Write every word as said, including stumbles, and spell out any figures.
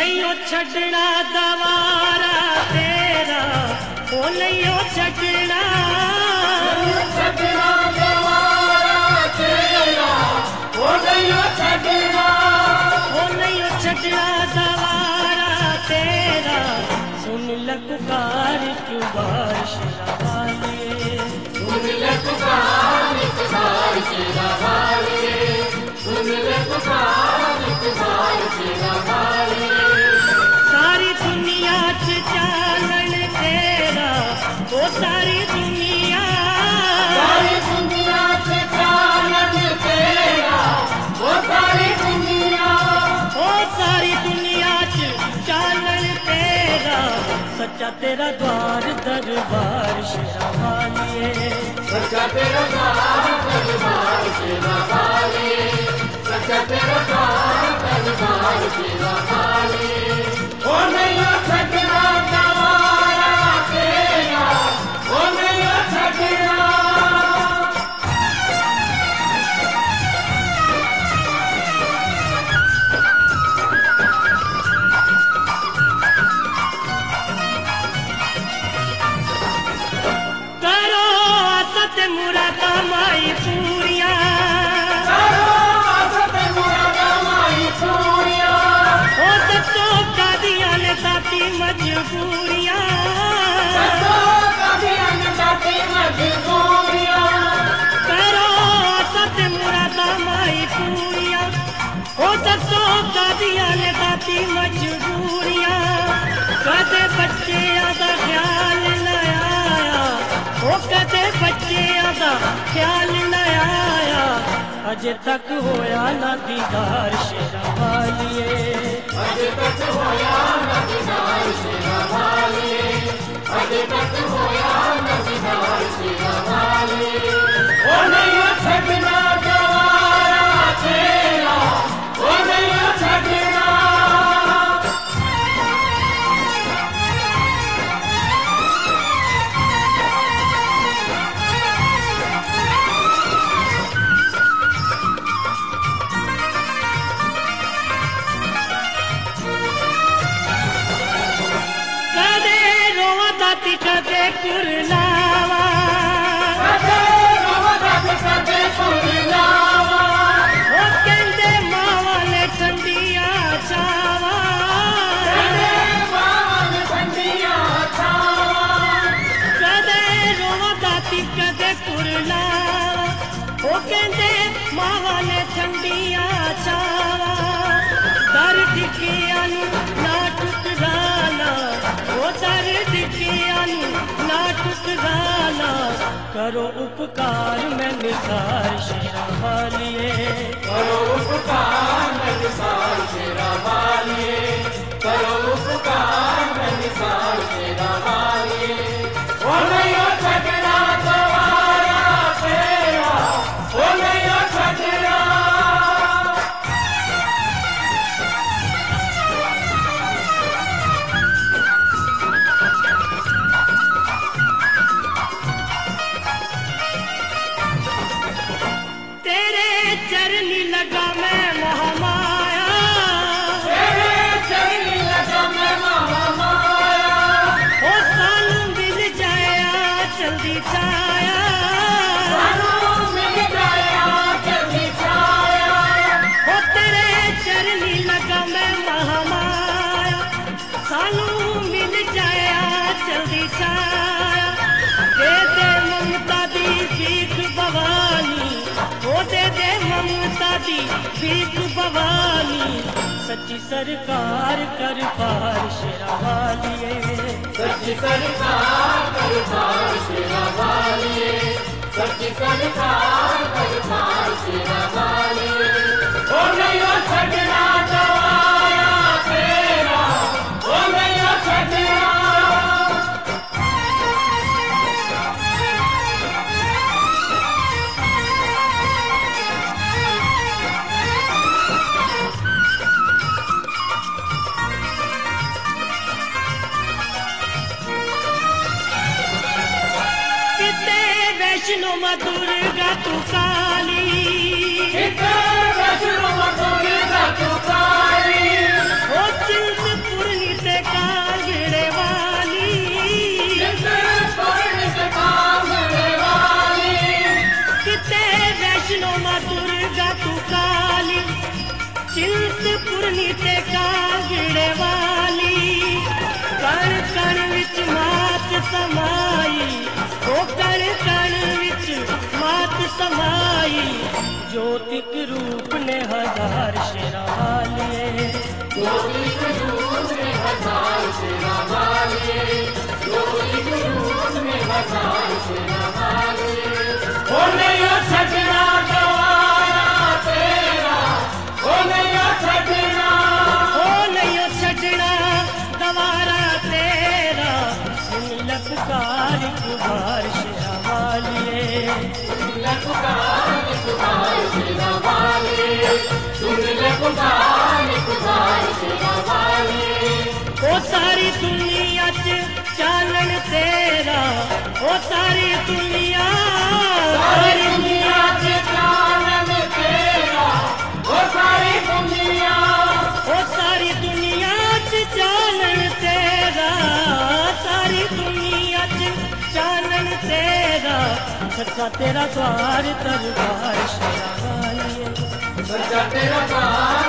नहीं ओ छड़ना दवारा तेरा, ओ नहीं ओ छड़ना छड़ना दवारा तेरा, ओ नहीं ओ छड़ना, ओ नहीं ओ छड़ना दवारा तेरा। सुन ले पुकार क्यों बार शेरा वाले, सुन ले पुकार एक बार शेरा वाले, सुन ले पुकार एक बार शेरा वाले। सारी दुनिया च चालन तेरा, ओ सारी दुनिया, सारी दुनिया च चालन तेरा, ओ सारी दुनिया, ओ सारी दुनिया च चालन तेरा। सच्चा तेरा द्वार दरबार शेरा वाले, सच्चा तेरा द्वार दरबार शेरा वाले, सच्चा तेरा द्वार दरबार शेरा वाले। ओ नहीं ओ छड़ना दवारा तेरा, ओ नहीं ओ छड़ना। करो आसत मुरादा माई पूरिया, करो आसत मुरादा माई पूरिया, ओ दसो कादियां ने साथी मजबूरियां, दसो कादियां ने साथी मजबूरियां। करो आसत मुरादा माई पूरिया, ओ दसो कादियां ने साथी मजबूरियां। कदे बच्चेआं दा ख्याल न आया, ओ कदे बच्चेआं दा ख्याल न आया। अजे तक होया ना दीदार शेरा वालिए, अजे तक होया न दीदार शेरा वाले, अजे तक होया न दीदार शेरा वाले। ओ नहीं ओ छड़ना दवारा तेरा, ओ नहीं ओ छड़ना। कदे रोवा दाती कदे कुरलावा, कदे रोवा दाती कदे कुरलावा, ओ कहंदे मावां ने ठंडिया छावा, कदे मावां ने ठंडिया छावा। कदे रोवा दाती कदे कुरलावा, ओ कहंदे मावां ने ठंडिया छावा। दर दिखिया नू ना टुकराना, ओ दर दिखिया नू ना टुकराना। करो उपकार मैं निसार शेरा वालिए, करो उपकार मैं निसार शेरा वालिए, करो उपकार मैं निसार शेरा वालिए। ओ नहीं ओ छड़ना दवारा तेरा, ओ नहीं ओ छड़ना। तेरे चरनी लगा मैं महामाया, तेरे चरनी लगा मैं महामाया, ओ सानू मिल जाया जल्दी छाया, सानू मिल जाया जल्दी छाया। ओ तेरे चरनी लगा मैं महामाया, सानू मिल जाया जल्दी छाया। दे दे ममता दी भीख भवानी, ओ दे दे ममता दी भीख भवानी। सच्ची सरकार कर पार शेरा वालिए, सच्ची सरकार दरबार शेरा वालिए, सच्ची सरकार दरबार शेरा वालिए। ओ नहीं ओ छड़ना दवारा तेरा, ओ नहीं ओ छड़ना। किते वैष्णो दुर्गा तू काली, किते वैष्णो दुर्गा तू काली, ओ चिंत धुनी ते कांगड़े वाली कण कण विच मात समाई ओ कण कण विच मात समाई ज्योतिक रूप ने हजार शेरा वालिए ज्योतिक रूप ने हजार शेरा वालिए ज्योतिक रूप ने हजार शेरा वालिए ओ नहीं छड़ना गवारा तेरा ओ नहीं छड़ना ओ नहीं छड़ना गवारा तेरा सुन ले पुकार पुकार शेरा वालिए पुकार पुकार शेरा वालिए सुन ले पुकार पुकार शेरा वालिए ओ सारी दुनिया च चानन तेरा ओ सारी दुनिया सारी दुनिया च चानन तेरा ओ सारी दुनिया ओ सारी दुनिया च चानन तेरा सारी दुनिया च चानन तेरा सच्चा तेरा द्वार दरबार शेरा वालिए सच्चा तेरा द्वार